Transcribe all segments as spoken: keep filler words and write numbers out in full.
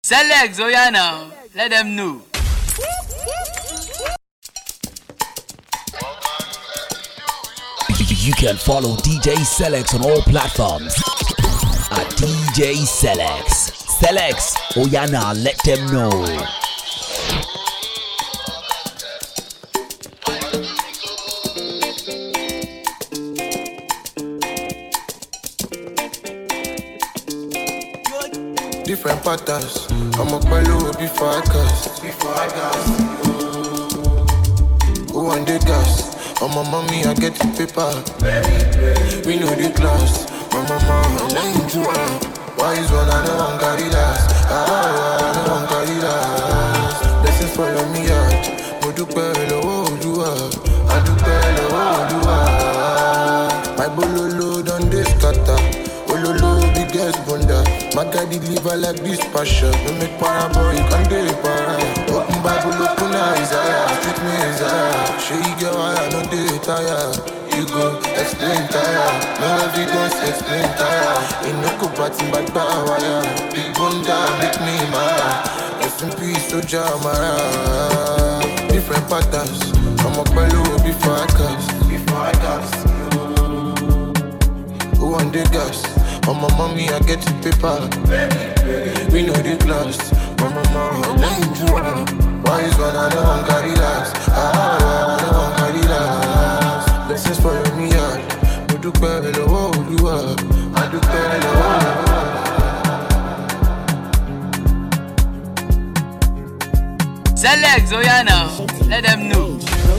Select, oh yeah now. Let them know. You can follow D J Selex on all platforms at D J Selex. Selex, oh yeah now, let them know. Different patterns. I'm a bellow before I cast. Before I cast. Who want the gas? Oh my mommy, I get the paper. We know the class. My mama, I lane to her. Why is one I don't want carry last? Ah, I don't want carry last. Blessings follow me out. Mo dupe lowo Oluwa. I dupe lowo Oluwa. My bololo done this scatter. Ololo biggest bunda. My guy deliver like this passion. No make parabo, you can't do it para. Open Bible, open Isaiah. Treat me Isaiah. Show you get why I know they tire. You go explain tire. No evidence, explain tire. Ain't no go party back by wire. Big bunda, make me mad. S and P, Soja, Mara. Different patterns. I'm a bellow before I cast. Before I cast. Who want the gas? Oh my mommy, I get the paper. We know the class. My mama, I lane to her. Why is one I don't want carry last? Ah, I don't want carry last. Blessings follow me out. We do better, oh, do I do better, oh. Select, oh yeah now. Let them know.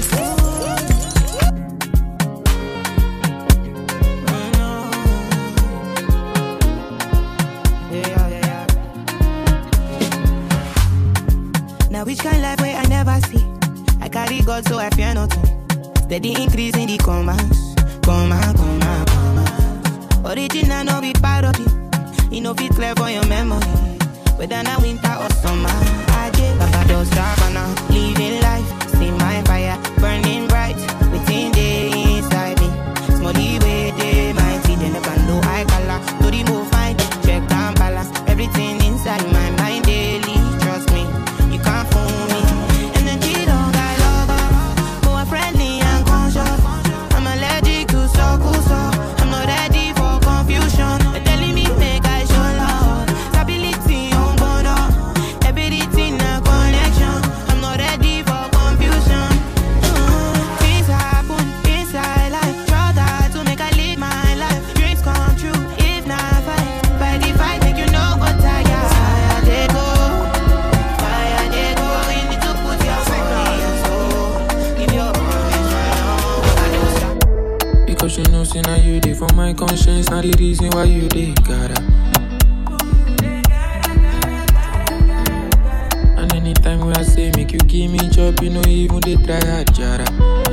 Which kind of life where I never see? I carry God so I fear nothing. Steady increase in the commas. Comma, comma, comma. Original no be part of it. You know fit clear for your memory. Whether na winter or summer. I get Papa does Savannah. Living life, see my fire burning bright within the inside me. Smally way they mighty. They never know I color. To the move fine, check and balance. Everything inside my mind daily. Trust me. You can't fool me. Energy don't got love. More friendly and conscious. I'm allergic to so-cool, so I'm not ready for confusion. They're telling me make I show love. Stability on board. Everything a connection. I'm not ready for confusion. uh, Things happen inside life. Try that to make I live my life. Dreams come true. If not fight, by the fight make you know what I am. Fire they go. Because you know, say now you did for my conscience, not the reason why you did, gotta. And anytime when I say make you give me job, you know even they try hard, jara.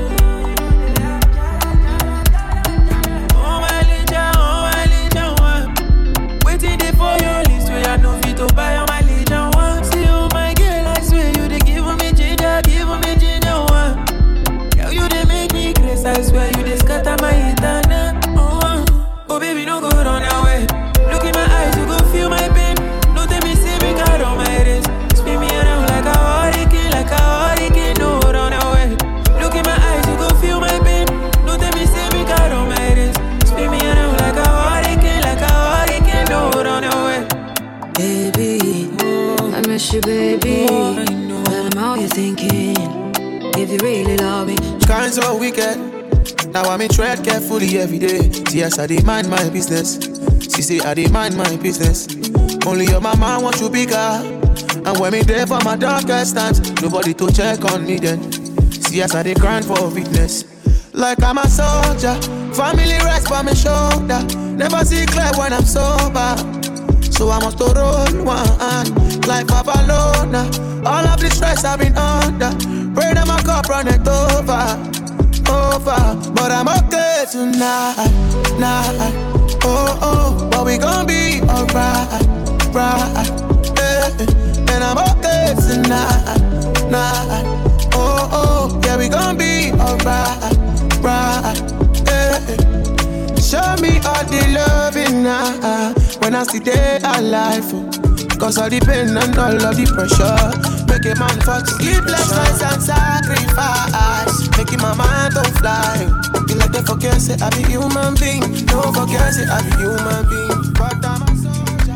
Oh my legion, oh my legion one. Waiting there for your list where I know fit to buy on my legion one. See oh my girl, I swear you they give me ginger, give me ginger one. Girl you they make me grace, I swear you they scatter my internet. Oh, oh baby no go run away. Look in my eyes, you go feel my pain. No tell me say me got on my wrist. Spin me around like a hurricane, like a hurricane. No run away. Look in my eyes, you go feel my pain. No tell me say me got on my wrist. Spin me around like a hurricane, like a hurricane. No run away. Baby, oh, I miss you, baby. Oh, I know. Tell them how you thinking. If you really love me. Kind so wicked. Now I me tread carefully every day. See as I dey mind my business. She say I dey mind my business. Only your mama want you bigger. And when me there for my darkest times, nobody to check on me then. See as I dey grind for witness. Like I'm a soldier, family rest by my shoulder. Never see clear when I'm sober. So I must to roll one like Babylona. All of the stress I've been under. Pray that my cup run it over. Over, but I'm okay tonight, night. Oh, oh, but we gon' be alright, right, yeah. And I'm okay tonight, night. Oh, oh, yeah, we gon' be alright, right, yeah. Show me all the loving now, when I see day alive. Cause all the pain and all of the pressure make a man fall to sleepless nights and sacrifice. Making my mind don't fly. You like to forget, say I be human being. Don't forget, say I be human being. But I'm a soldier.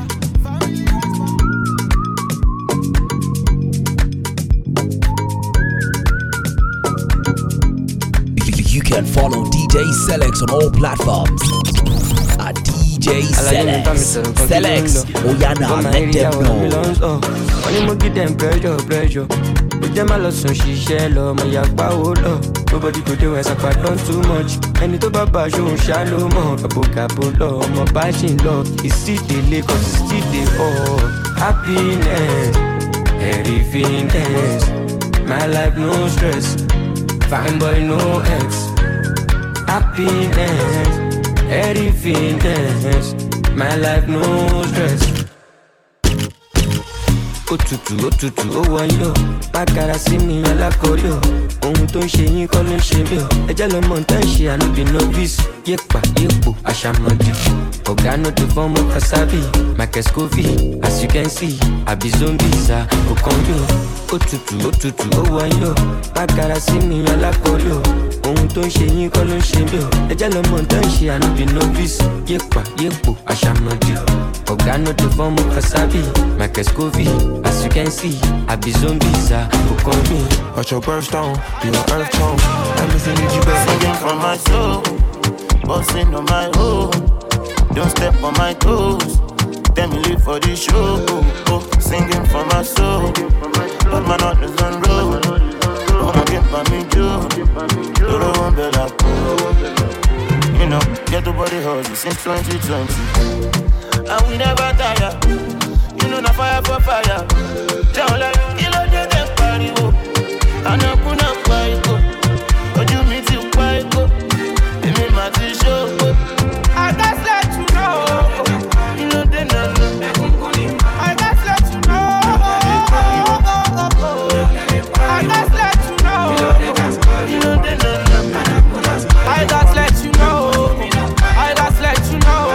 You can follow D J Selex on all platforms at D J Selex. Selex, Oyana, let them know. Money mo give them pressure, pressure. Put them a lot so she share love. My yakba olo. Nobody go there when I done too much. Any to baba show shallow mo. Kapo kapo love, my passion love. It's still the cause it's still the oh. Happiness, everything dance. My life no stress. Fine boy no ex. Happiness, everything dance. My life no stress. Otutu, otutu, oh wayo. Bakara sí mi alákọ̀ọ́yọ̀. Ohun tó ń ṣe yín kọ́ ló ń ṣe mí o. Ẹjẹ́ lọ mọ̀ tán ṣe ànúbì novice. Yépa, yépo, àṣàmọ̀dì. Ọ̀gá no dey form of kasabi. Michael Scoville, as you can see. Àbí zombies à òkànjọ́. Otutu, otutu, oh wayo. Bakara sí mi alákọ̀ọ́yọ̀. Ohun tó ń ṣe yín kọ́ ló ń ṣe mí o. Ẹjẹ́ lọ mọ̀ tán ṣe ànúbì novice. Yépa, yépo, àṣàmọ̀dì. Ọ̀gá no dey form of kasabi. Michael Scoville, as you can see. Àbí zombies à òkànjọ́. Watch your birthstone, be your earth tone. I'm missing you, baby. Singing from my soul, bossing on my own. Don't step on my toes. Tell me live for this show. Oh, singing from my soul, but my heart is on road. Don't get by me, Joe. Don't want better. You know, get the body hustle since twenty twenty, and we never tire. You know, na fire for fire. Down like you know they get party. I know put up by go. But you meet you by go. You mean my t-shirt. I just let you know. You know they know. I just let you know. I just let you know. You know they know. I just let you know. I just let you know.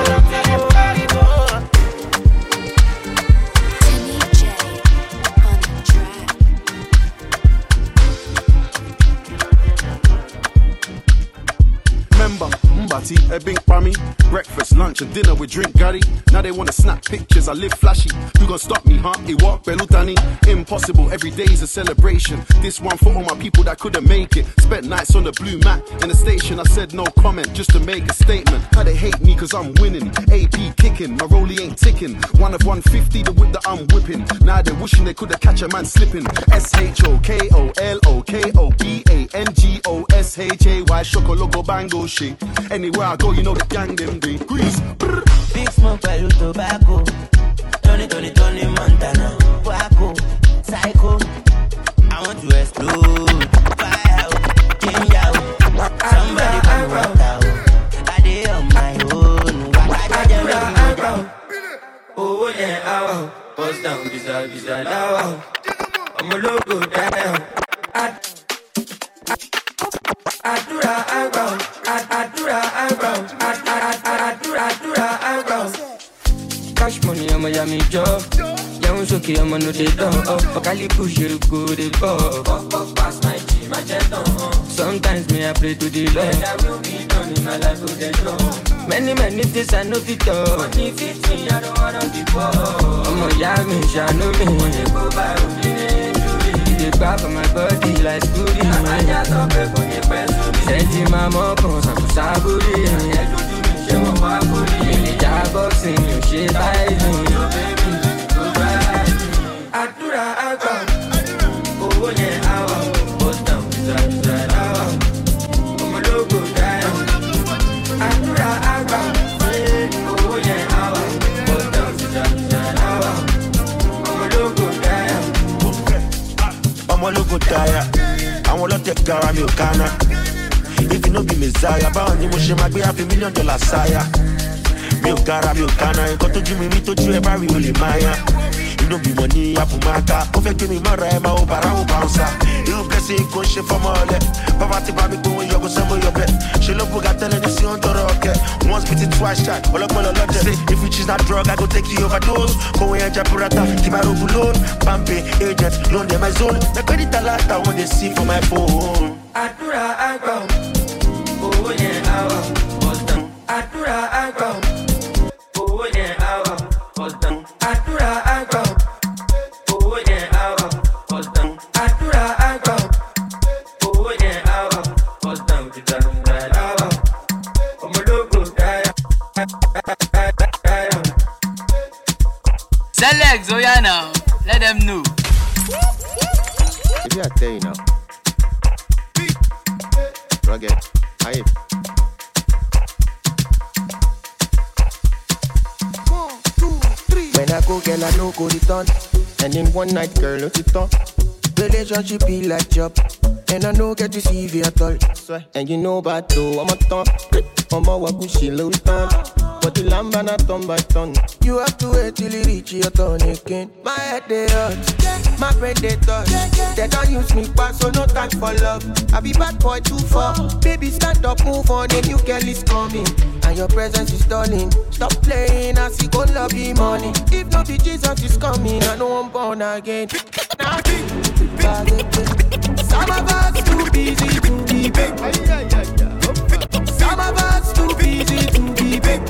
Mbati, a big bummy. Breakfast, lunch, and dinner with drink Gary. Now they wanna snap pictures, I live flashy. Who gon' stop me, huh? It walk Belutani. Impossible, every day's a celebration. This one for all my people that couldn't make it. Spent nights on the blue mat. In the station, I said no comment, just to make a statement. How they hate me cause I'm winning. A P kicking, my rollie ain't ticking. One of one fifty, the whip that I'm whipping. Now they're wishing they could've catch a man slipping. S H O K O L O K O B A N G O S H A Y Shoko Logo Bango shit. Anywhere I go, you know the gang them day. Grease. Brr. Big smoke, pẹ̀lú tobacco. Tony, Tony, Tony Montana. Waco, psycho. I want to explode. Fire out, change out. Somebody come rock out. I did on my own. I just let me go. Oh yeah, ow. Bust down, beside, beside, ow. I'm a logo down. I Adura eyebrow, Adura eyebrow, Adura Adura eyebrow. Cash money, I'm a yummy job. Young Soki, I'm a no they don't. Oh, Kali push you go the ball. Pass my G, my jet on. Sometimes me I pray to the Lord. I will be done in my life with the Lord. Many many things I know fit up. Money fit me, I don't wanna be poor. I'm a yummy, I know me. Money go by they grab on my body like Scooby. I just don't pay for the best. Senti my mom comes up with Saburi. I do do me, she won't buy for me. In the job boxing, you shit by me. Baby, goodbye. Adura, I go. Oh, yeah, I want. Bust down, beside, beside, I want. I'm a logo down. Adura, I go. Oh, yeah, I want. Bust down, beside, beside, I want. I'm a logo down. I'm a logo tire. I want to take care of me, Kana. If you know be Messiah, about him, she might be half a million dollar sire. Me, Cara, me, Kana. Got to do me, me, to do every only Maya. no be money, Apumaka. Over give me Marama, Barao Bouncer. You bless it, go shit for Mole. Pavati Babi, go you go some of your bed. She look got telling the Sion to rocket. Once bitten, twice shot. All up on a lot. If you choose that drug, I go take you overdose. Go away and Japurata, Timaro Bulon, Bambi, agent, loan them my zone. The credit a lot, I want to see for my phone. Adura, I go. Oh, yeah, I go. Adura, I go. Oh, yeah, I go. Adura, I go. Oh, yeah, I go. Adura, I go. Oh, yeah, I go. Select Zoyana, let them know. If you are there now, rugged, hype. One, two, three. When I go, girl, I no go return. And in one night, girl, no it on. Relationship be like job, and I no get to see you at all. And you know about though, I'm a ton. I'm a wakushi low ton. But the lamb and a ton by ton. You have to wait till you reach your turn again. My head they hurt, my brain they touch. They don't use me back, so no time for love. I be bad boy too far. Baby, stand up, move on, a new girl is coming. And your presence is stalling. Stop playing, I see go love you money. If not the Jesus is coming, I know I'm born again. Some of us too busy to be big. Some of us too busy to be big.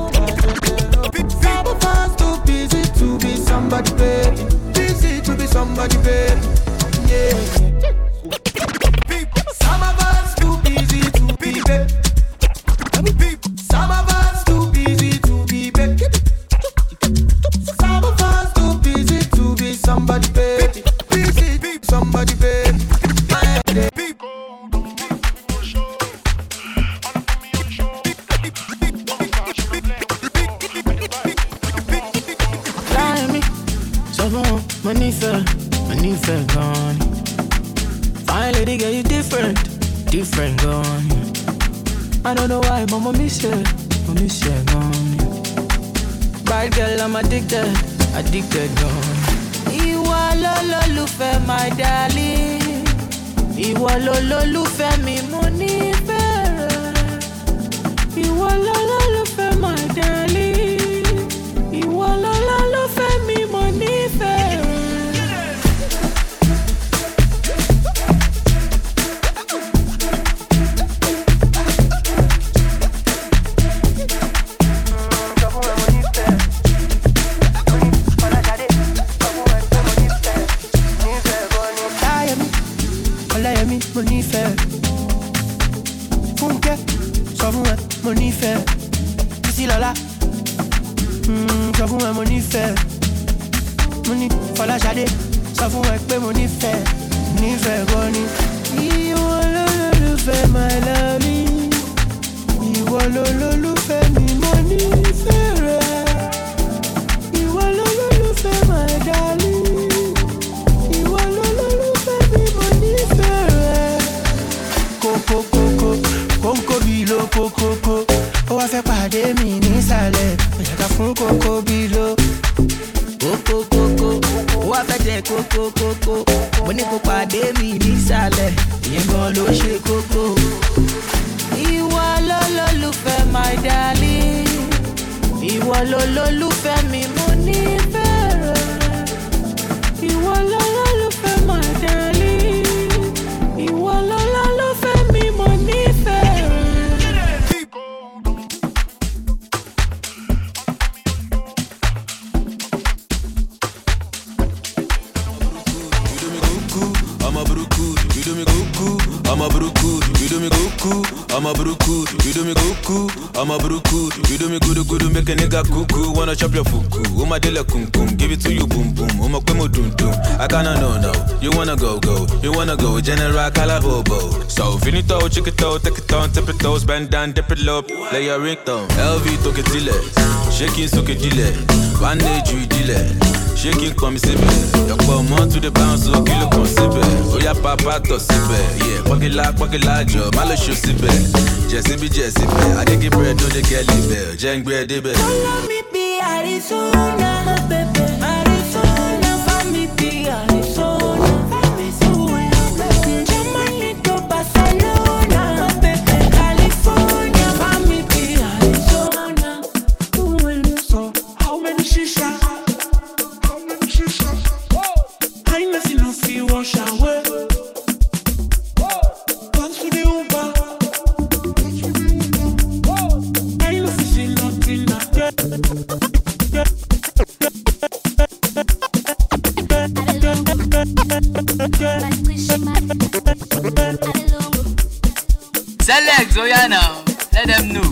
Some of us too busy to be somebody, baby. Busy to be somebody, baby. Yeah. Some of us too busy to be big. Some of us too busy to be big. Some of us too busy to be somebody, baby. Busy to be somebody, baby. Money fair, money fair gone. Fine lady, girl, you different, different gone. I don't know why, but mommy said, mommy said gone. Bad girl, I'm addicted, addicted gone. Iwa lo lo lufe, my darling. Iwa lo lo lufe, mi money fair. Iwa lo lo lufe, my darling. Iwa lo lo lufe, mi money fair. Money fair, Funke, Savouin, money fair, ici là là, Savouin, money fair, money, fala jade, Savouin, que money fair, money fair, money. You want to fair, my lovey, you want to fair, me money fair, you want to fair, my darling, you want to fair, me money fair. Coco, coco, coco, bilo, coco, coco. On va faire parler mini salaire. Y'a qu'à fond coco, bilo. Coco, coco, on va faire des coco, coco. On n'est pas parler mini salaire. Y'a bon l'eau chez coco. Iwa lo lo fait my darling. Iwa lo lo fait mi money fair. Iwa lo lo fait my darling. Iwa lo lo fait mi money fair. I'm a bruku, you do me goku. I'm a bruku, you do me goku. I'm a bruku, you do me goku. I'm a bruku, you do me good good make a nigga cuckoo. Wanna chop your fuku, oh my dele kum kum, give it to you boom boom. Oh my kwemo dum dum, I kinda know now. You wanna go go, you wanna go General Calabobo. So finito, chick it out, take it on, tip it toes, bend down, dip it low, lay your ring down. L V took it till it, shaking so it delay, bandage you delay. Shaking come sibe, your bum on to the bounce, so kill come sibe. Oh yeah, papa to sibe, yeah. Pocket like, pocket like job, malo show sibe. Jesse be Jesse be, I dig bread, no they get libe. Jang bread, dibe. Follow me be Arizona, baby, Arizona. Kindness you no feel wash away. Comes to the Uber. Kindness is not in Select Zoyana, let them know.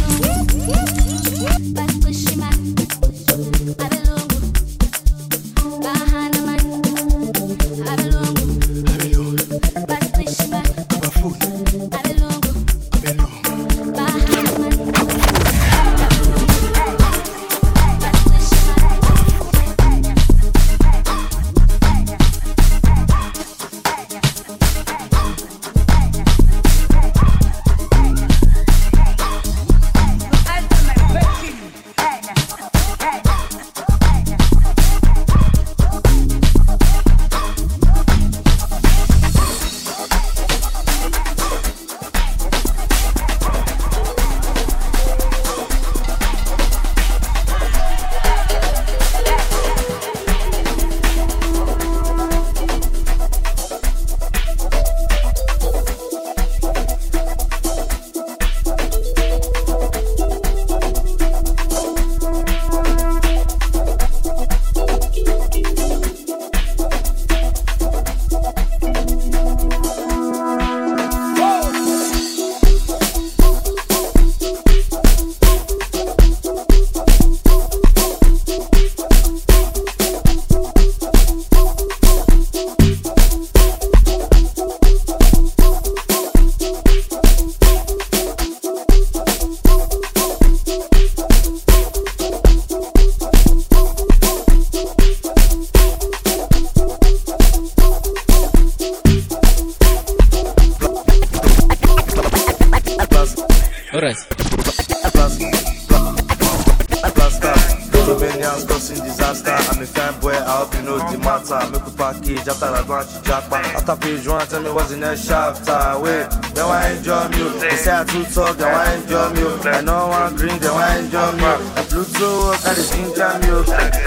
Tell me what's in that chapter. Wait, then why enjoy me? They say I too talk, then why enjoy me? I know one green, then why enjoy me? I Pluto, I the ginger me.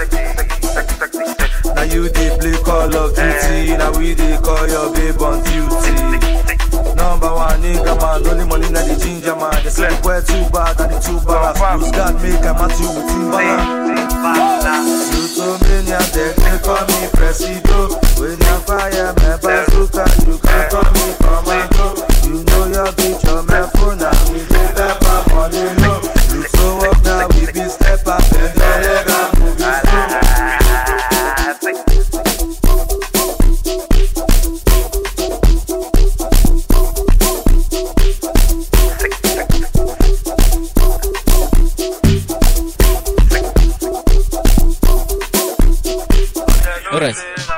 Now you they play Call of Duty, now we they call your babe on duty. Number one nigga man, only money na the ginger man. They say the boy too bad and the too bad. Who's got make a match you with Timbaland? Pluto mania, they call me Presido. When you fire my bazooka, you can call me commando. You know your bitch on my phone, now we dey step up on the low. You so up now, we be step up and the leg up moving slow. Alright.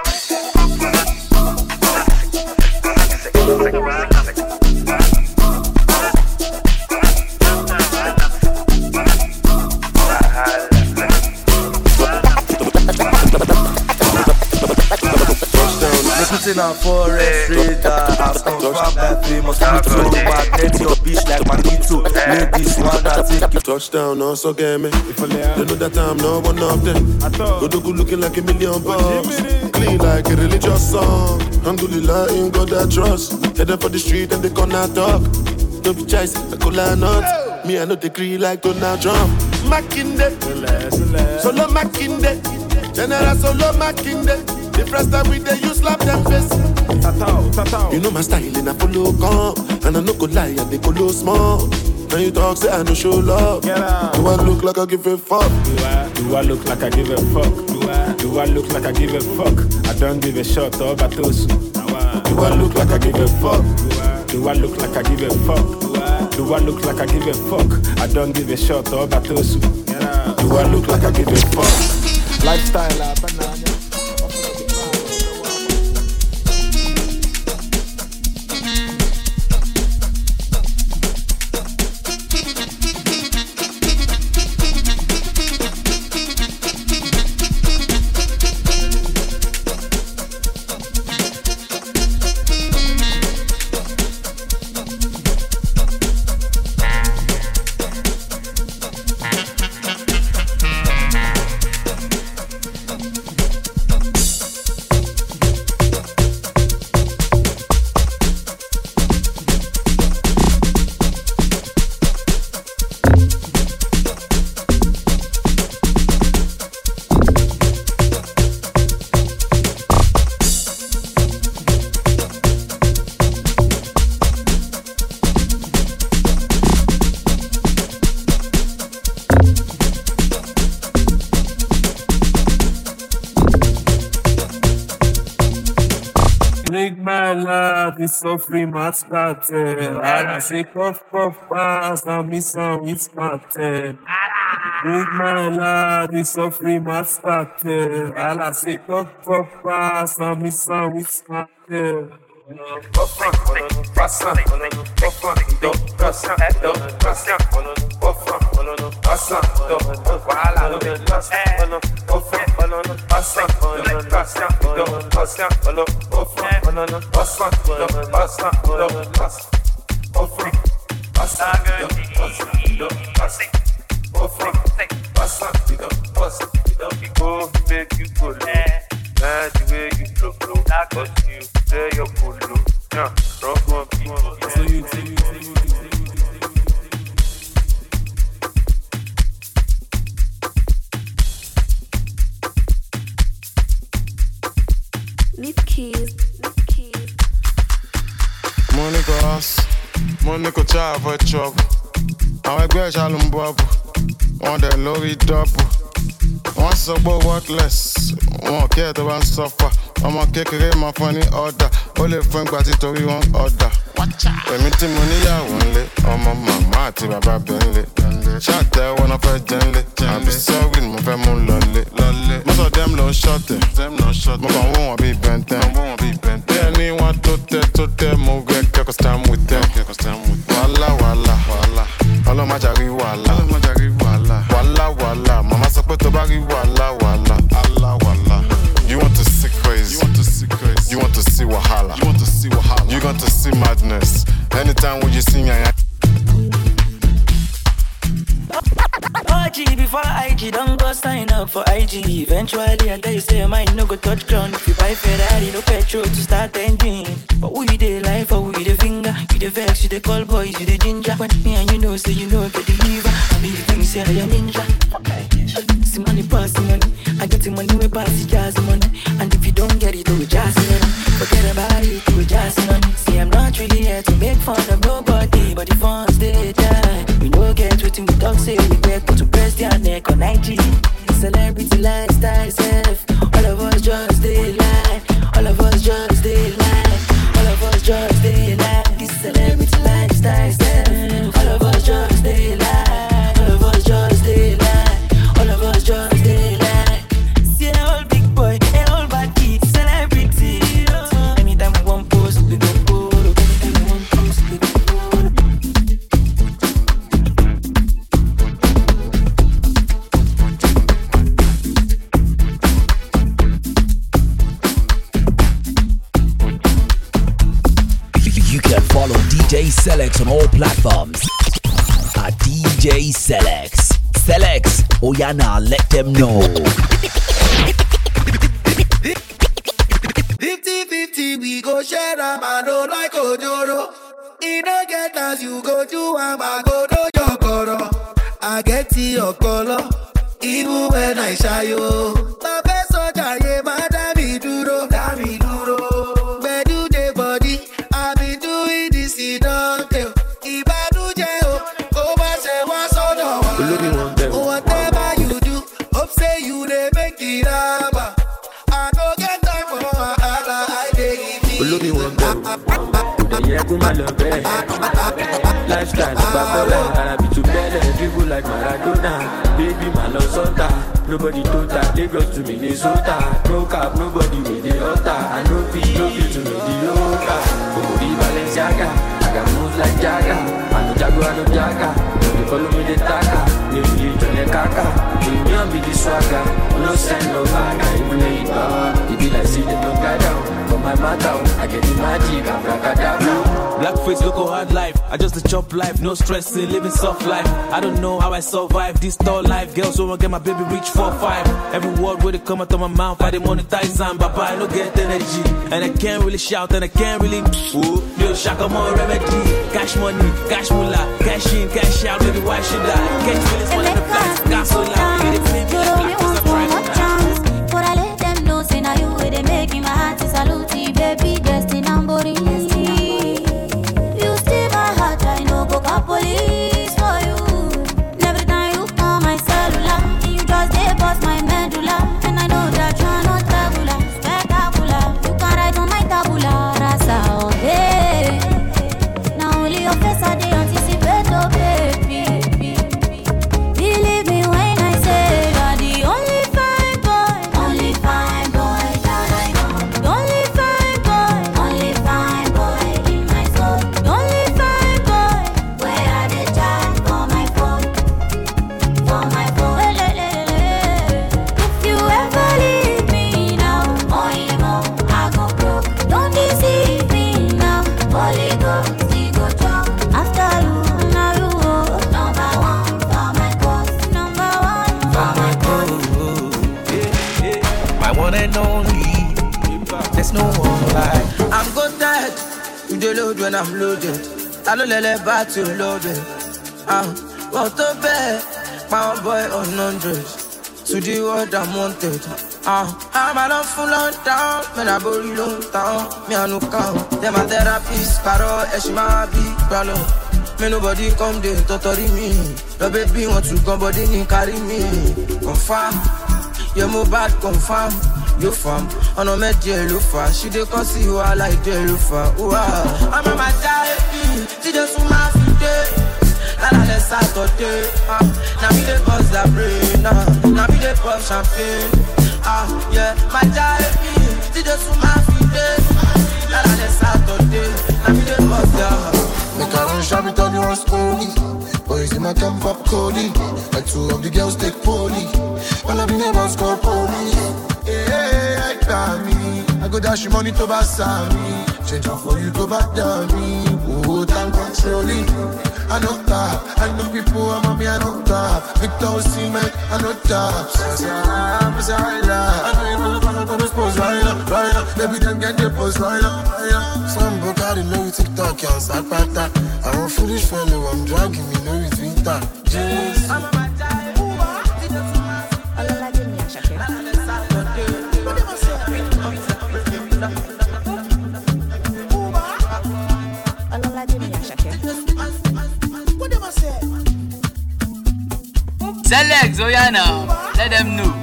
In a forest radar, has confirmed that we must be true. Magnet your bitch like Magneto. Ladies wanna take you. Touchdown, also get me. They know that I'm not one of them. Go to good looking like a million bucks. Clean like a religious song. Alhamdulillah, in God I trust. Headed for the street and they gonna talk. Don't be chasing, I could line up. Me, I know they agree like Donald Trump. Makinde, solo Makinde. General solo Makinde. The first time we dey, you slap them face. Tatao, tatao. You know my style and I follow calm. And I no go lie and they go low small. Now you talk say I no show love. Get out. Do I look like I give a fuck? Do I, do I look like I give a fuck? Do I, do I look like I give a fuck? I don't give a shot or batosu. Do I look like I give a fuck? Do I look like I give a fuck? Do I look like I give a fuck? I don't give a shot or batosu. Do I look like I give a fuck? Lifestyle, uh, banana. Drink my life, it's so free, my scatter. I say puff, puff, pass, now me some with scatter. Drink my life, it's so free, my scatter. I say puff, puff, pass, now me some with scatter. Puff, puff, pass, puff, puff, pass, make you go low. Now the way you blow, blow, cause you say you're cool low. Yeah, rock one people. So you, so you, so you, Need keys, need keys. Monica House, Monica Child for trouble. Àwọn ẹgbẹ́ ìṣàlù ń bọ̀ bù, wọ́n dẹ̀ lórí dọ́bù. Wọ́n sọ pé worthless, wọn kí ẹ̀ tó bá ń sọ́fà. Ọmọ kékeré máa fún ní ọ̀dà, ó lè fún ìgbà títorí wọn ọ̀dà. Èmi tí mo níyàwó ńlé, ọmọ màmá àti bàbá bẹ̀ ńlé. Ṣáàtẹ̀wọ́ náà fẹ́ jẹ́ ńlé, àbí sọ́ọ̀rì ni mo fẹ́ mú lọlé. Most of them ló ń ṣọ̀tẹ̀, mo kàn wọ́n wọn bíi bẹ̀ntẹ́. Bí ẹni wọn tó tẹ́ tó tẹ́, mo rẹ̀ kẹ́kọ̀ọ́ stand with them. Wàhálà wàhálà ọlọ́mọ ajá rí wàhálà wàhálà wàhálà màmá sọ pé tó bá rí wàhálà wàhálà wàhálà. You want to see crazy, you want to see wahala, you want to see madness. Anytime when you see me, O G before I G, don't go sign up for I G. Eventually, until you say mine no go touch ground. If you buy Ferrari, no petrol to start engine. But who you dey lie for? Who you dey finger? You dey vex, you dey call boys, you dey ginger. When me and you know, say you know, get the liver. I be the thing, say I am ninja. See money, pass the money. I get the money, we pass the jazz money. And if you don't get it, do it jazz on it. Forget about it, do it jazz on it. See, I'm not really here to make fun of nobody, but the funds they die. We no get waiting, we talk, say we get to press their neck on I G. Celebrity lifestyle, self. All of us just stay lie. All of us just stay lie. All of us just stay lie. This celebrity lifestyle, self. All of us just stay lie. All of us just stay lie. All of us just stay lie. See an old big boy, an old bad kid, celebrity. Anytime we want post, we go photo. Anytime we want post, we go photo. You can follow D J Selex on all platforms at D J Selex. Selex, oh yeah, now let them know. fifty fifty, we go share a man, don't like Ojoro. In a get as you go to a man, go to your coro. I get to your color, even when I shy you. My best soldier, yeah, my damn duro, damn duro. Where do the body? I've been doing this in don't tell. If I do jail, go back and what's on the whatever you do, hope say you they make it up. I don't get time for other I take it. Lifestyle, Bacola, and I be too better. People like Maradona, baby, my love Sota. Nobody total, Lagos to Minnesota. No cap, nobody with the altar. I no feel, no feel to me the yoga. Bobby Balenciaga, I got moves like Jagga. I no Jago, I no Jagga. They follow me the Taka, they feel to the Kaka. Premium be the swagger, no send no bagger. Even though you power, it be like see them no guy down. For my matter, I get the magic, I'm Bracadabra. Blackface, local hard life. I just a chop life, no stressing, living soft life. I don't know how I survive this tall life. Girls wanna get my baby reach four five. Every word where they come out of my mouth, I dey monetize and baba, I no get energy. And I can't really shout and I can't really ooh, yo, shaka more remedy. Cash money, cash moolah, cash in, cash out, baby, why should I? Catch feelings one of the flights, gas so loud, get it flame, get it black, cause I'm trying to chance. But I let them know, say now you way they making my heart to salute, baby, Destin and body. Police for you. Every time you call my cellular, you just dey bust my medulla. And I know that you're not regular, spectacular. You can write on my tabula. There's no one like. I'm good dead. You dey load when I'm loaded. I don't let it back to loaded. Ah, what the bed? My boy on hundreds. To the world I'm wanted. Ah, I'm a long full on down. Man, I body long down. Me, I no count. Them a therapist. Caro, Eshima, big problem. Me, nobody come there to torture me. The baby want to come, but they didn't carry me. Confirm. You move bad, confirm. You fam. I know me, dear Lufa. She dey come see you, I like dear Lufa. Wow. I'm a my child. She just want my feet. La la la Saturday, ah, now me the buzz that brain, ah, now me the pop champagne, ah, yeah, my diary, she just want my feet, la la la Saturday, now me the buzz that. Make her run sharp it on your story. Boys in my camp up Cody, like two of the girls take poly. All of the neighbors call police. Yeah, I got me. I go dash you money to Basami. Change up for you go back down me. Oh, time controlling. I know that, I know people, I'm on me, I know that. Victor Seaman, I know that. I'm sorry, I know you're gonna put this post right up, right up. Maybe them get the post right up, right up. Some book out in Louis TikTok, can't start back that. I'm a foolish fellow, I'm dragging me, Louis Twitter. Jeez. I'm a my child, all I like me, I shake it. What am I saying? All I like me, I shake it. Select Zoyana, let them know.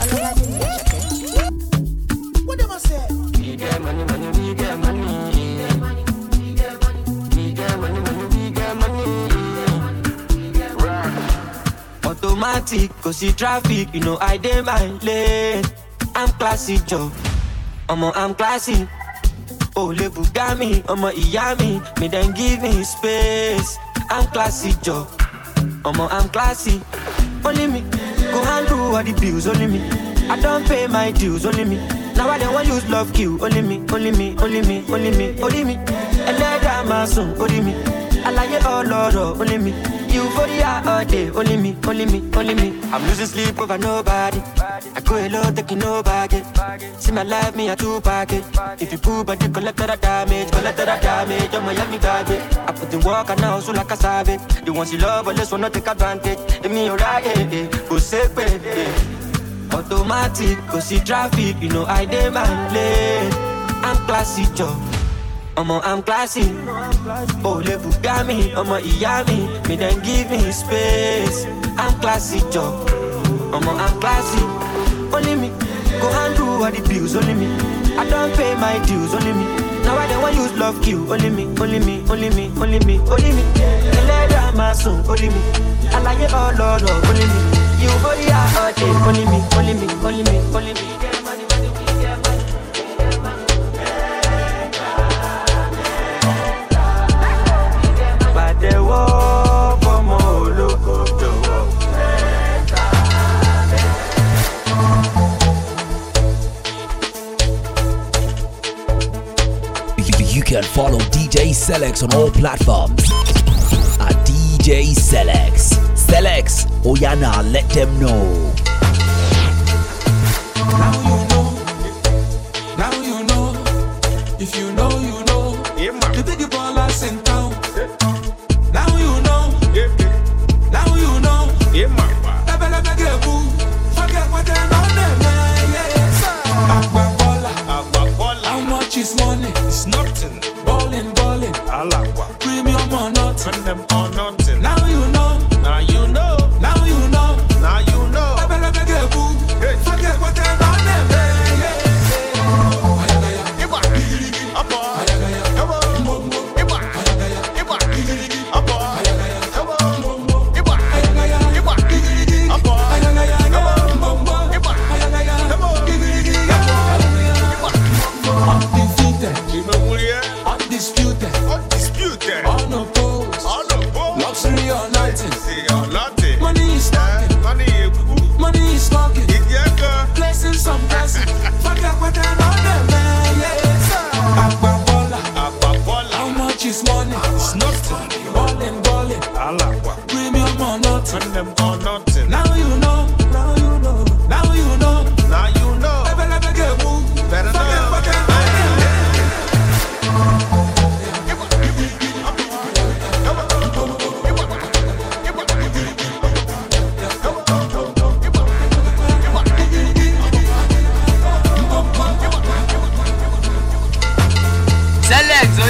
What am I say? We get money, money, we get money. We get money, we get money. We get money, money, we get money. Right. Automatic, cause see traffic, you know I dey my lane. I'm classy, Joe. I'm a, I'm classy. Oh, le Bugami, I'm a Iyami. Me then give me space. I'm classy, Joe. I'm a, I'm classy. Only me, go handle all the bills, only me. I don't pay my dues, only me. Now I don't want use love kill, only me, only me, only me, only me, only me. And let that my son, only me. I like it all, Lord, only me. You for the all day, only me, only me, only me. I'm losing sleep over nobody. I go alone, taking no baggage. See my life, me a two package. If you poop, but you collect that damage, collect that damage. I'm Miami garbage. I put in work and now so like a savage. The ones you love, but let's wanna take advantage. And me alright, eh, eh, go sick, baby. Automatic, go see traffic, you know I dey my lane. I'm classy, Joe. I'm a, I'm classy. Oh, le Bugami, I'm a Iyami. Me then give me space. I'm classy, Joe. I'm a, I'm classy. Only me, go handle all the bills, only me. I don't pay my dues, only me. Now I don't want use love kill, only me, only me, only me, only me, only me. And let that my son, only me. I like it all, Lord, only me. You for the all day, only me, only me, only me, only me. But the war for more local You can follow D J Selex on all platforms at D J Selex. Selex, Oyana, let them know. Now you know, now you know. If you know, you know. You take the ball as in town. Now you know, now you know. Never, never get boo. Forget what they're on them, yes. Agbabola, how much is money? It's nothing. Ballin', ballin', premium or nothing. Now you know, now you know, now you know, now you know. Never, never get boo. Forget what they're on them, yes. Undefeated, undisputed, undisputed, unopposed, unopposed.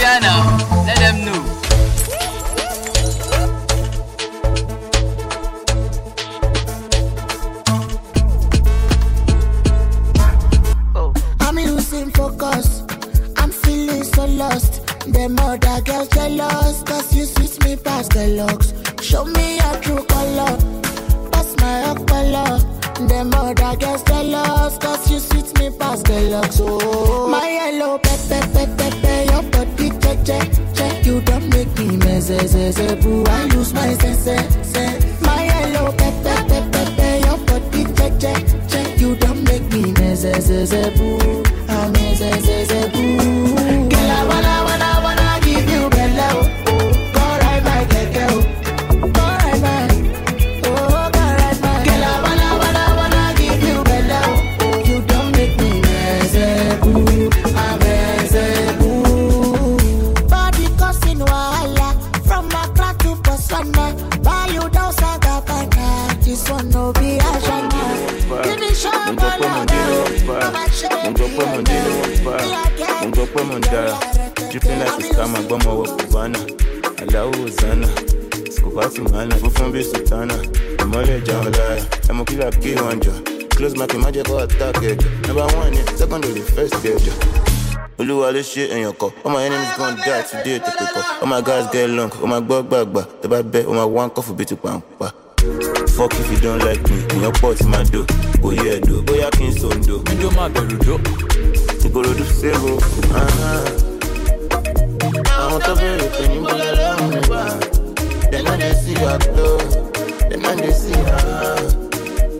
yeah now, let them know. I'm losing focus, I'm feeling so lost. Them other girls jealous, cause you switch me past the looks. Show me your true color, pass my color. Them other girls jealous, cause you switch me past the looks. Oh, my yellow pepe pepe pepe, your body check check check. You don't make me mess, boo. I lose my sense. My yellow pepe pepe pepe, your body check check check. You don't make me mess, boo. I'm mess, boo. Girl, I wanna wanna wanna give you bello. Go ride my keke, go ride my, oh go ride my. Girl, I wanna wanna wanna give you bello. You don't make me mess, boo. I'm mess, boo. Body causing wahala from Accra to Botswana. Buy you down Sagabana. This one no be a genre. Give me some dripping like a scammer, but my work is Vanna. Allow Zana, Scopati Mana, Fufun be Sultana. I'm all a Jamala, I'm a killer K one jar. Close my magical attack edge. Number one, second, the first edge. Ulu all this shit in your car. All my enemies gonna die today to pick up. All my guys get long, all my bug bag bag. The bad bet, all my one coffee bit to pump. Fuck if you don't like me, in your pot my do. Go yeah do, go ya king son do. You do my beru do. You go do zero. Uh-huh. I want to be when you pull around me back. Then I they see you though. Then I they see you.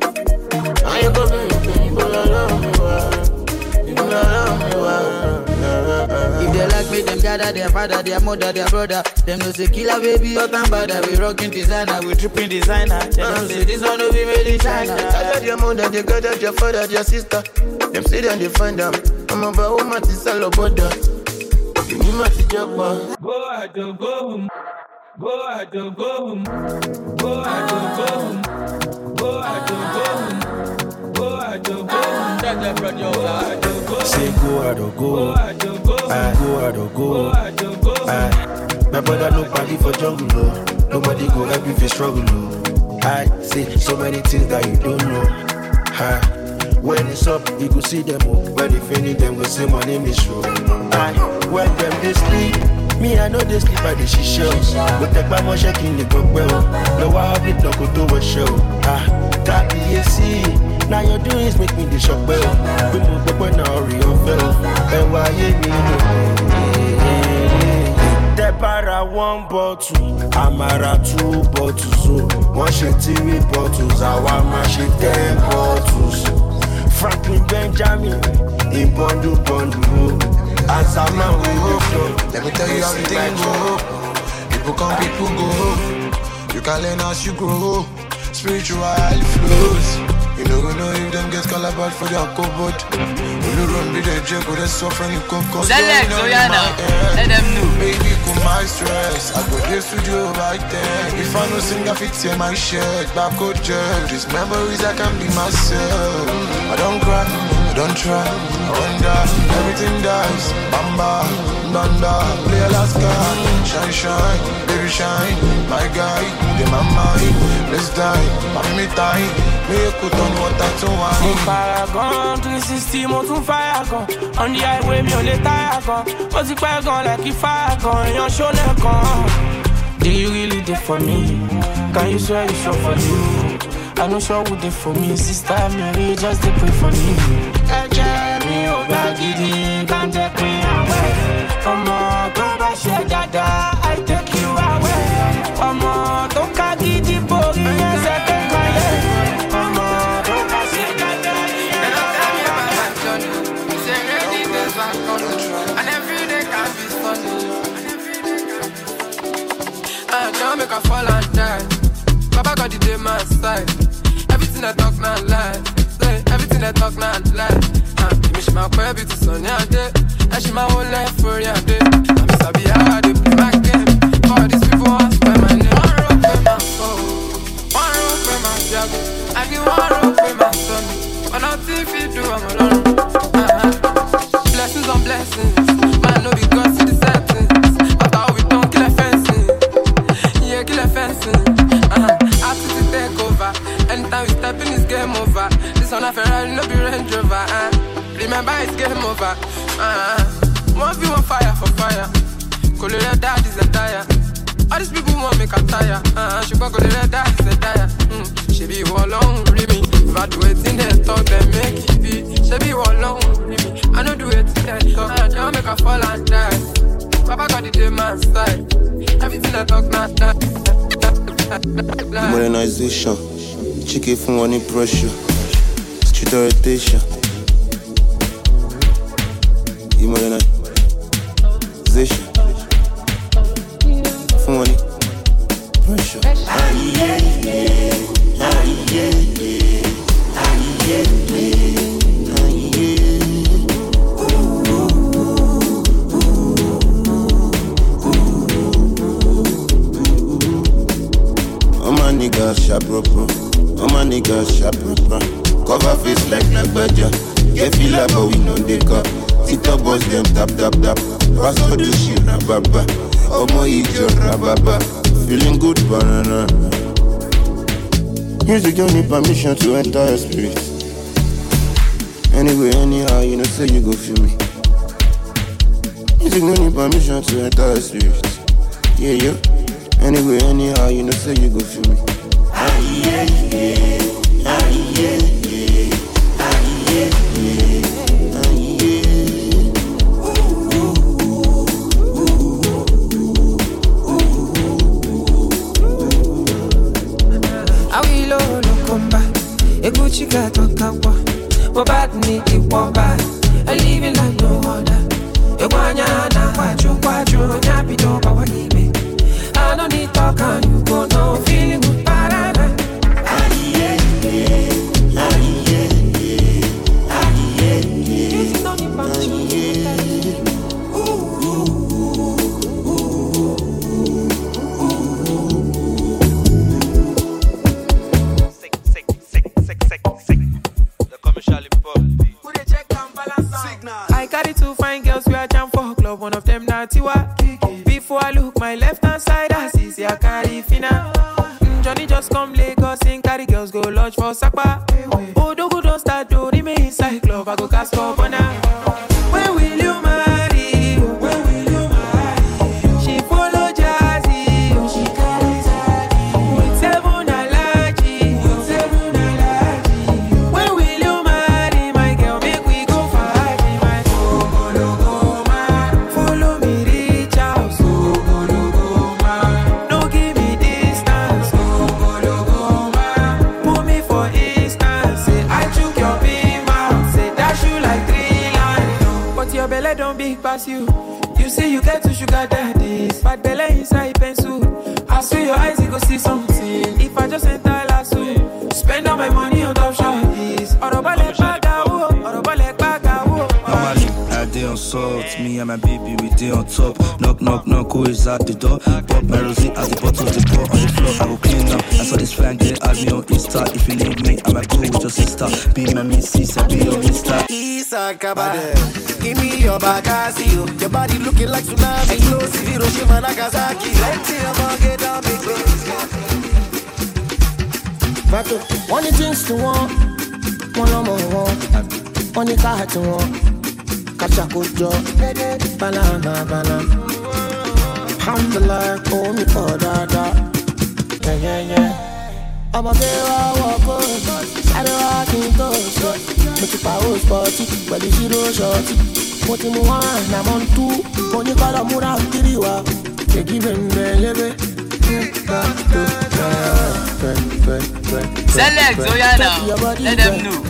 I you go be when you pull around me back. You pull around me back. If they like me, them gather their father, their mother, their brother. Them no say killer baby, hot and bad. We rocking designer, we tripping designer. They don't say this one no be made in China. Gather their mother, they gather their father, their sister. Them say them they find them. I'm about woman to sell a border. You need my job, go I don't go home. Go I don't go home. Go I don't go home. Go I don't go home. Go I don't go home. That's the brother. Go I don't go home. Say go I don't go. I go I don't go. I my brother nobody for jungle no. Nobody go help you if you struggle no. I say so many things that you don't know. I when it's up, you go see them all. When they finish them, go say my name is true. I when them they sleep, me I know they sleep by the shisha. But take my money shaking the go well. No I have it, no go to a show. Ah, that you see. Now your doings make me the shock well. We move up when I real fell. And why you me? They para one bottle, Amara two bottles. So one shit three bottles, our machine ten bottles. Franklin Benjamin, in bundle bundle. As a man we hope so. Let me tell you how the thing go. People come, people go. You can learn as you grow. Spiritual flows. You know, you know if them get calabash for their cupboard. When you run with the jet, but they're suffering, you come cause Select, so yeah now, let them know. Baby, cool my stress. I go to the studio right there. If I no sing, I fix in my shirt. Back out gel. These memories, I can be myself. I don't cry, I don't try. I wonder, everything dies. Bamba, Banda, play Alaska. Shine, shine, baby shine. My guy, they my mind. Let's die, I'm me time. Me could on what I to want. Mo paragon, three sixty, mo tún fire gun. On the highway, me on the tire gun. Mo ti pẹ́ gan like a fire gun. Èèyàn ṣó lẹ́kan. Do you really there for me? Can you swear you sure for you? I know sure would there for me. Sister Mary, just dey pray for me. Ẹ̀jẹ̀ mi ò gbà gidi, kàn jẹ́ pé àwẹ̀. Ọmọ tó bá ṣe dáadáa, I take you away. Ọmọ tó ká gidi borí ẹsẹ̀ tó kọ́lé. Ọmọ tó bá ṣe dáadáa, ẹ lọ tell me about my journey. Say rainy days are coming, and every day can be sunny. I don't make a fall and die. Baba got the day my side. Everything I talk now lie. Say everything I talk now lie. Ah, me she my baby to Sunny day. And she my whole life for ya day. I'm sabi how they play my game. All these people want spend my name. One rope with my phone, one rope with my job. I give one rope with my son. But nothing if you do, I'm alone. Uh-huh. Blessings on blessings. Man, no be God see the setting. Uh, one v one fire for fire. Color that is a tire. All these people want make a tire. Uh, she go color that is a tire. Mm. She be all alone with me. If I do it in the talk, then make it be. She be all alone with me. I don't do it in the talk. I don't make her fall and die. Papa got the day man side. Everything I talk not that. Modernization. Chicken from one pressure. Street orientation. Modernization. From one pressure. Ah, yeah, yeah. Ah, yeah, yeah. Ah, yeah, yeah. Ah, yeah. All my niggas sharp proper. All my niggas sharp proper. Cover face like like badger. Get feel like but we know they cut. TikTok boss them tap tap tap. Pastor do shit rababa. Omo ijo rababa. Feeling good banana. Music don't need permission to enter your spirit. Anyway, anyhow, you know say you go feel me. Music don't need permission to enter your spirit. Yeah, yeah. Anyway, anyhow, you know say you go feel me. Ah, yeah, yeah. Ah, yeah, yeah. Ah, yeah, yeah. Ah, yeah. I will all come back. A good chica to come back. What bad need you walk back. I live in like no other. A one yana, what you, what you, and happy to power me. I don't need talk and you go no feeling good. One of them Natiwa. Before I look my left hand side, I see see I carry fina. Mm, Johnny just come Lagos and carry girls go lodge for Sakpa. Oh, Dogo don't start to remain inside club. I go cast for Bona. When will you marry? When will you marry? She follow Jazzy. She carry Zadi. With seven allergy. With seven allergy. When will you marry, my girl? Make we go fight in my Togo logo. Don't big pass you. You say you get to sugar daddies. Bad belly inside pencil. I see your eyes, you go see something. If I just enter lasso, spend all my money on top shorties. Orobale baga wo, orobale baga wo. Normally, I dey on salt. Me and my baby, we dey on top. Knock, knock, knock, who is at the door? Pop my rosy as the bottle they pour on the floor. I will clean up. I saw this fine girl, add me on Insta. If you need me, I might go with your sister. Be my missus, I be your mister. Isakabade, give me your Bakasio. Your body looking like tsunami. Explosive Hiroshima, Nagasaki. Let's see how I get down, big Vato, one of the things to want, one of more want, one of the car to want, catch a good job, banana, banana. Alhamdulillah, oh me for dada, yeah, yeah, yeah. I'm a girl, I walk on, I don't walk in toast, but if I was party, but the zero shot, what you want, I'm on two, when you call a mura, Kiriwa, they give him the leve. Select, so yeah now, let them know.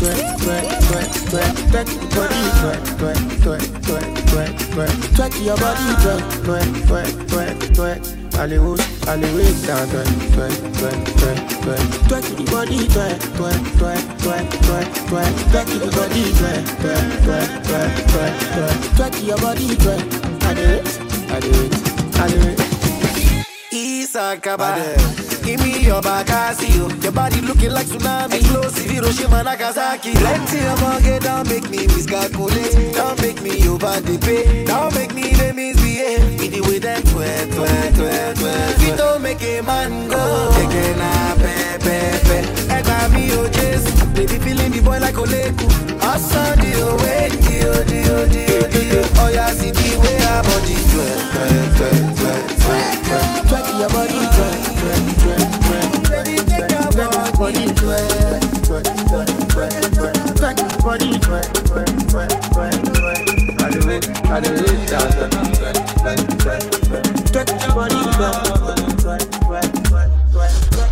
Twerk your body, twerk, twerk, twerk, twerk, twerk. Hollywood, Hollywood, down, twerk, twerk, twerk, twerk, twerk. Twerk your body, twerk, twerk, twerk, twerk, twerk, twerk. Twerk your body, twerk, twerk, twerk, twerk, twerk, twerk. Twerk your body, twerk. I do it, I do it, I do it. Isakabade, give me your Bakasio. Your body looking like tsunami. Explosive Hiroshima, Nagasaki. Let's see how I get down, make me miscalculate. Don't make me over the pay. Don't make me the misbehave. With the way them twerk, twerk, twerk, twerk. We don't make a man go. Taking a pepe, pepe. Egba mi o Jesus. Baby feeling the boy like Oleku. Asa di o, wait, di o, di o, di o. way. I do it down. Twerk your body back. Twerk, twerk, twerk, twerk, twerk.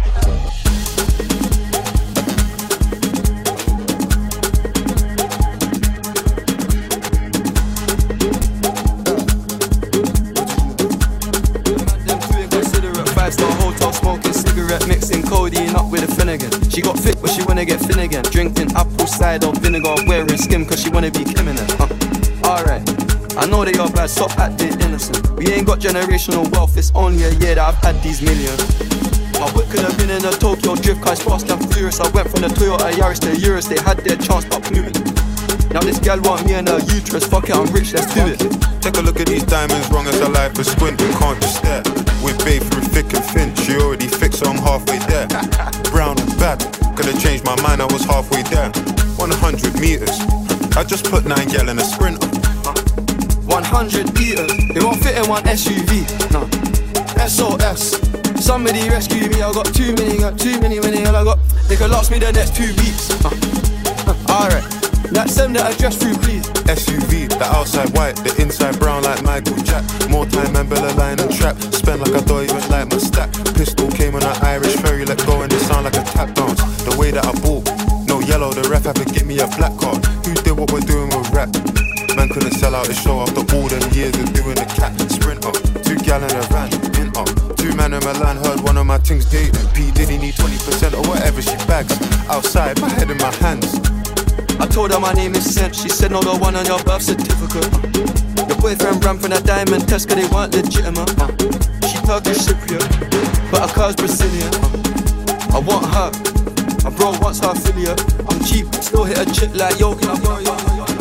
Five-star hotel smoking cigarette, mixing codeine up with a Finnegan. She got fit but she wanna get thin again. Drinking apple cider vinegar, wearing skim cause she wanna be Kim in it. uh, Alright, I know that you're bad, stop acting innocent. We ain't got generational wealth, it's only a year that I've had these millions. My whip could have been in a Tokyo drift car, it's fast and furious. I went from the Toyota Yaris to Urus, they had their chance but blew it. Now this gal want me and her uterus, fuck it, I'm rich, let's do it. Take a look at these diamonds, wrong as a life, a squint, we can't just stare. We're babe through thick and thin, she already fixed so I'm halfway there. Brown and bad, could've changed my mind, I was halfway there. one hundred meters, I just put nine gal in a sprinter. one hundred meters, it won't fit in one S U V, no. S O S, somebody rescue me, I got too many, got too many, many, all I got, they could last me the next two weeks. uh. uh, Alright, let's send the address through please. S U V, the outside white, the inside brown like Michael Jack. More time and Bella line and trap. Spend like I thought even like my stack. Pistol came on an Irish ferry, let go and it sound like a tap dance. The way that I bought, no yellow, the ref had to give me a black card. Who did what we're doing with rap? Man couldn't sell out the show after all them years of doing the cat sprint up. Two gal in a van, in up. Two man in Milan heard one of my things dating. P Diddy need twenty percent or whatever she bags. Outside, my head in my hands. I told her my name is Sent, she said no, the one on your birth certificate. uh. Your boyfriend ran from that diamond test cause they weren't legitimate. uh. She Turkish Cypriot, but her car's Brazilian. uh. I want her, my bro wants her affiliate. I'm cheap, still hit a chick like yo, can I borrow your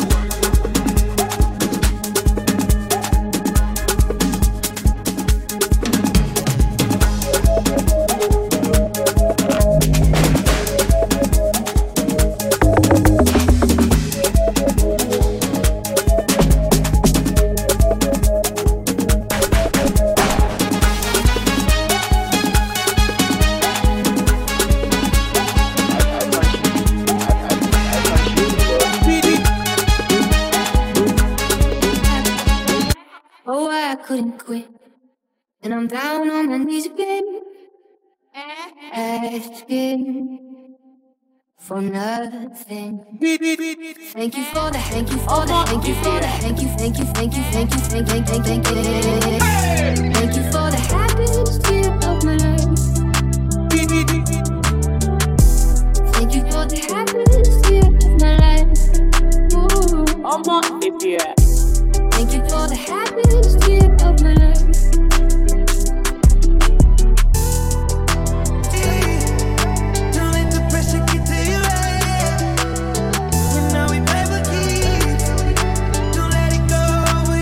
couldn't quit, and I'm down on my knees again, asking for nothing. Thank you for the, thank you for the, thank you for the, thank you, thank you, thank you, thank you, thank you, thank you, thank you, thank you for the happiest year of my life. Thank you for the happiest year of my life. I'm on if you. Thank you for the happiest year of my life. Don't let the pressure get to you, you know we play for keeps. Don't let it go,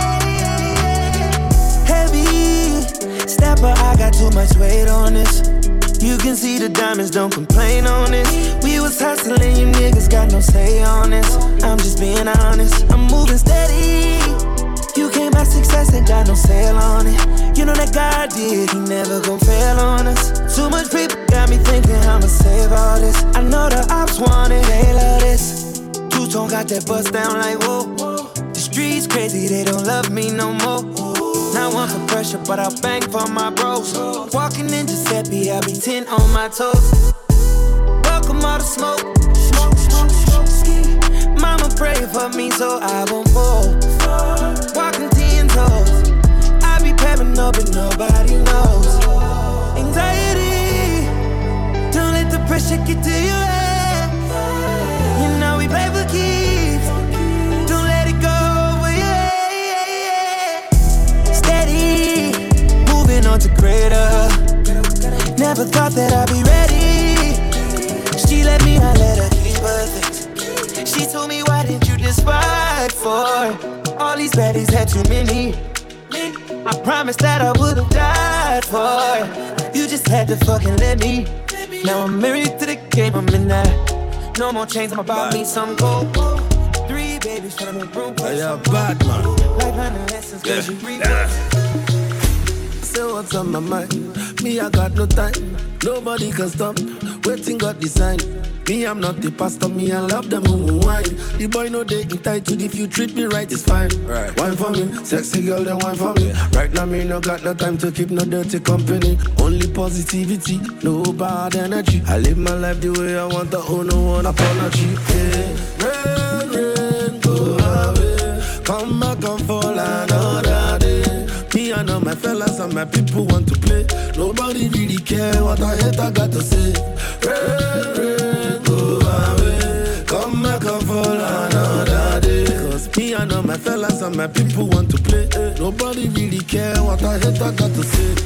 yeah. Heavy stepper, I got too much weight on this. You can see the diamonds, don't complain on this. We was hustling, you niggas got no say on this. I'm just being honest, I'm moving steady. You can't buy success, ain't got no sale on it. You know that God did, he never gon' fail on us. Too much people got me thinking I'ma save all this. I know the ops want it, they love this. Two-tone got that bust down like whoa. The streets crazy, they don't love me no more. Not one for pressure, but I'll bang for my bros. Walking in Giuseppe, I'll be ten on my toes. Welcome all the smoke. Smoke, smoke, smoke, smoke. Mama pray for me so I won't fall. Walking ten toes. I be pepping up and nobody knows. Anxiety. Don't let the pressure get to your head. You know we play for keeps. Don't let it go. On to greater. Never thought that I'd be ready. She let me, I let her keep her things. She told me, why didn't you just fight for it? All these baddies had too many. I promised that I would've died for it. You just had to fucking let me. Now I'm married to the game, I'm in that. No more chains, I'm about me some gold. Three babies trying to room. Hey, yeah, bad man. Life learning lessons, cause you read. Say what's on my mind. Me, I got no time. Nobody can stop. When waiting God design. Me, I'm not the pastor, me, I love them who wine. The boy know they entitled, if you treat me right, it's fine. Right. Wine for me, sexy girl, then wine for me. Right now, me no got no time to keep no dirty company. Only positivity, no bad energy. I live my life the way I want, I owe no one apology. Yeah. Rain, rain, go away. Come back and fall another day. Me and all my fellas and my people want to play. Nobody really care what I hate, I got to say. Rain, rain, go away. Come back and fall another day. Cause me and all my fellas and my people want to play. Nobody really care what I hate, I got to say.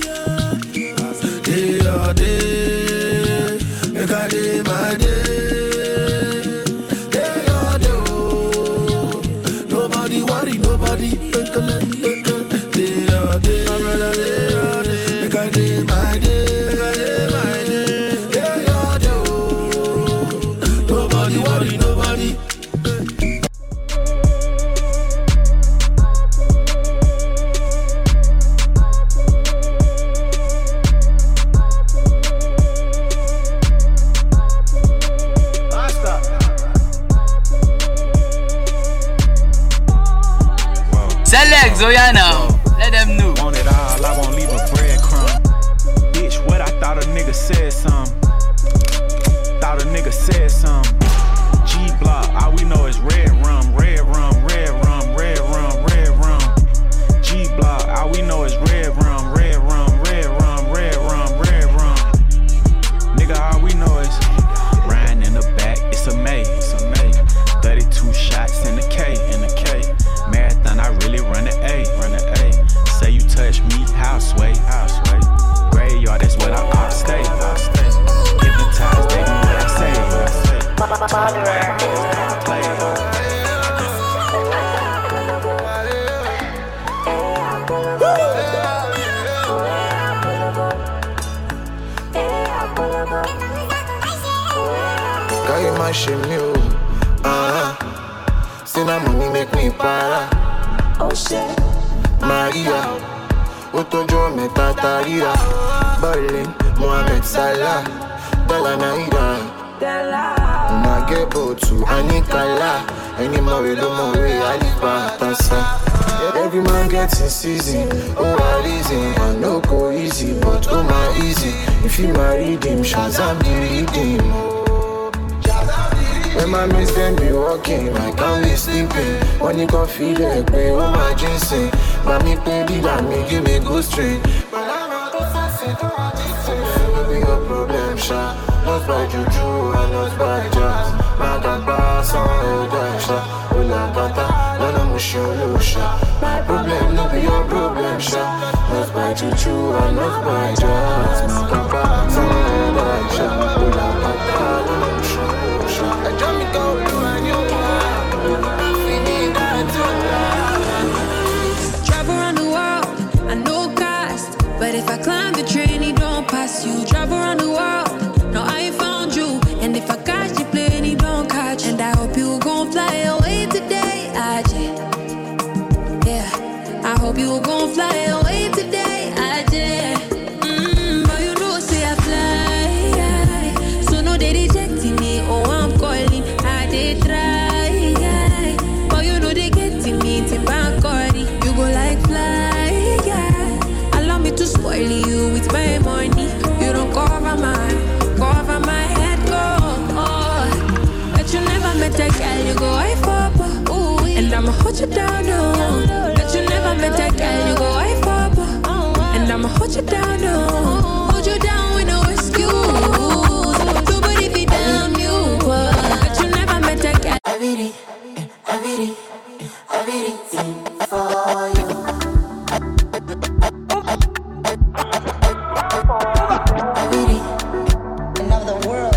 Day or day, make a day my day. Day or day, oh. Nobody worry, nobody. Day or day, my brother, day or day, make a day my day. Make a day my day. Day or day, oh. Nobody worry, nobody. Select Zoyana, let them know. Want it all, I won't leave a breadcrumb. Bitch, what I thought a nigga said some. Thought a nigga said some. G block, all we know is red rum, red rum, red rum, red rum, red rum. G block, all we know is red rum, red rum, red rum, red rum, red rum. Nigga, all we know is riding in the back, it's a May, it's a May. thirty-two shots in the K, in the K. Marathon, I really run the A, run the A. Say you touch me, houseway, houseway. Graveyard, that's what I ought to stay, ought to stay. Hypnotized, they do what I say, what I say. Play, Girl, you my shame, you. Uh-huh. See that money make me para. Oh shit. Maria, Otojo me tataria. Berlin, Mohamed Salah. Della Naira. Una gebo to Anikala. Any more we do more we alipa tasa. Every man gets his season. Oh, I reason. I no go easy, but oh my easy. If you marry him, Shazam be reading. When my miss them be walking, I can't be sleeping. When you can feel it, play all my ginseng. Mommy, baby, let me give me good string. But I'm not the fussy, don't be your problem, sha. Not by juju, and not by jazz. Madam Bass on your dash, Ula Bata, Lana Musholusha. My problem, no be your problem, sha. Not by juju, and not by jazz. Madam Bass on your dash, Ula Bata, Lana Musholusha. I jump me go to a new one. I feel that Travel around the world, I know cost. But if I climb the train, it don't pass you. Travel around the world, no, I ain't found you. And if I catch you plane, it don't catch. And I hope you gon' fly away today, I just. Yeah, I hope you gon' fly away today, I just. Mm, but you know, say I fly. So no, they rejecting me, oh, I'm calling. I did try, but you know they getting me, till my body. You go like fly, yeah. Allow me to spoil you with my money. You don't cover my, cover my head, go. Oh, but you never met a girl, you go I fuck, ooh, and I'ma hold you down, no. But you never met a girl, you go I fuck, and I'ma hold you down, no. Hold you down with no excuse. Nobody be damn you, but you never met a girl. Everything, everything, everything for you. Everything, another world.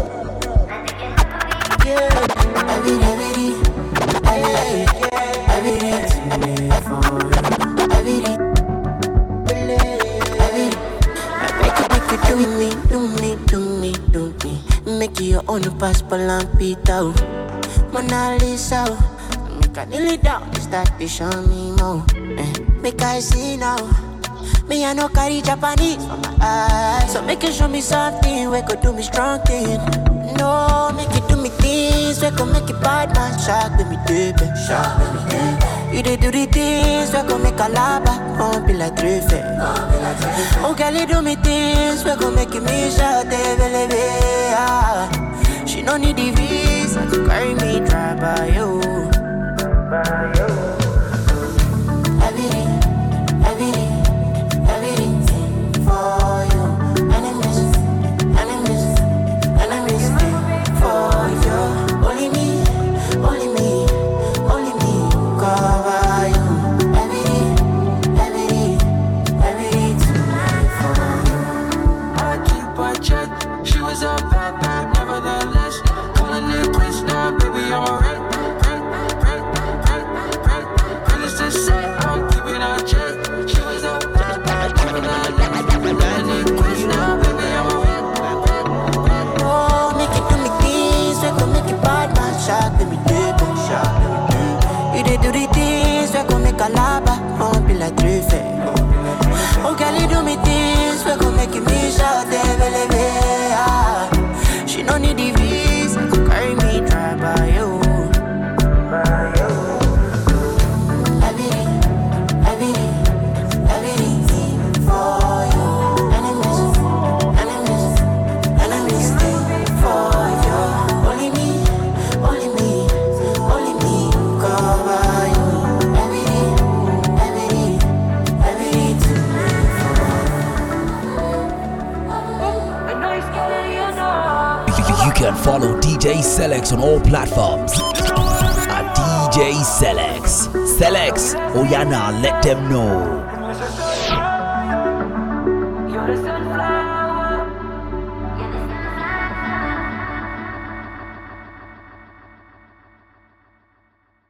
Yeah, everything, everything, everything for you. Everything, everything. Make it, make it do me, do me, do me, do me. Make it your own passport and Peter. Mona Lisa, make I kneel it down, start to show me more. Eh, make I see now, Me, I no carry Japanese on my eyes. So make you show me something where could do me strong thing. No, make you do me things where could make it bad man. Shock with me, baby. Shock with me, baby. You did do the things where could make a lava. Won't be like three fair. Oh, girl, you do me things where could make me shout, baby. She no need the visa to carry me dry by you. By you. Everything, everything, everything for you. Enemies, enemies, enemies for you. Only me, only me, only me cover you. Everything, everything, everything for you. I keep my check. She was a bad bad, nevertheless. Calling it quits now, baby, I'm alright. Calaba, won't be like three fair. Oh, girl, you do me things we gon' make me shout, baby. She no need the visa to carry me dry by you. By you. Everything, everything, everything for you. Enemies, enemies, enemies for you. Only me, only me, only me cover you. You can follow D J Selex on all platforms at D J Selex. Selex, oh yeah, now let them know.